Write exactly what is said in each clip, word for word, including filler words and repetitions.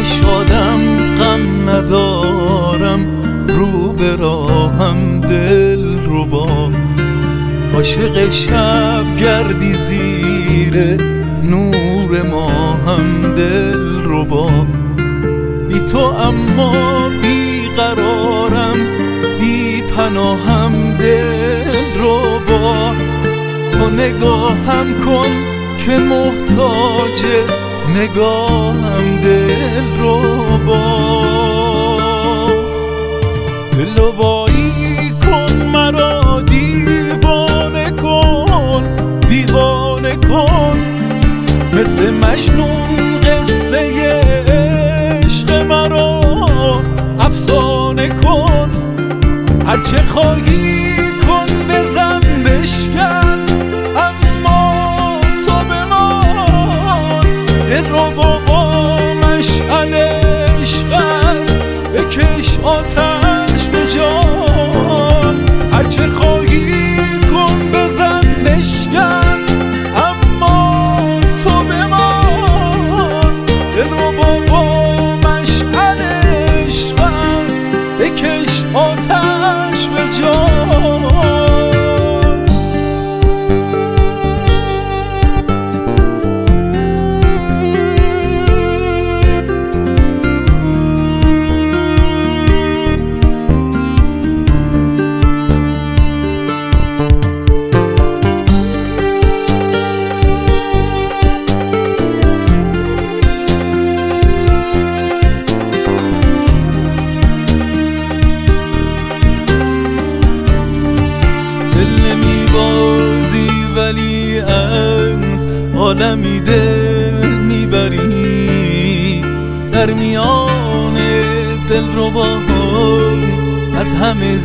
شادم غم ندارم، رو به راهم دل ربا. عاشق شب گردی زیر نور ماهم دل ربا. بی تو اما بی قرارم، بی پناهم دل ربا. تو نگاهم کن که محتاج نگاهم دل ربا. دلربایی کن مرا، دیوانه کن دیوانه کن، مثل مجنون قصه عشق مرا افسانه کن. هرچه خواهی کن بزن بشکن، اما تو بمان. دلربا با مشعل عشقت بکش آتش به جان. هرچه خواهی کن بزن بشکن، اما تو بمان. دلربا با مشعل عشقت بکش آتش به جان. ولی از عالمی دل میبری، در میان دلرباها از همه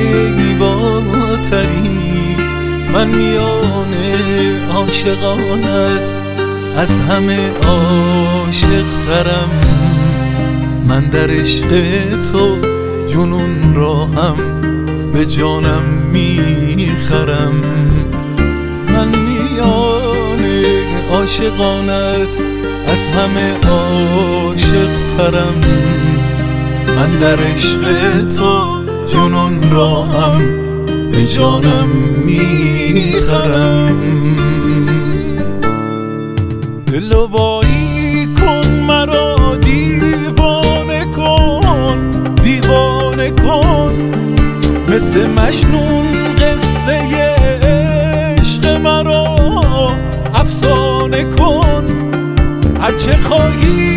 زیباتری. من میان عاشقانت از همه عاشق ترم. من در عشق تو جنون را هم به جانم میخرم. من میان عاشقانت از همه عاشق ترم. من در عشق تو جنون را هم به جانم میخرم. دلربایی کن مرا، دیوانه کن دیوانه کن، مثل مجنون قصه مرا افسانه کن. هرچه خواهی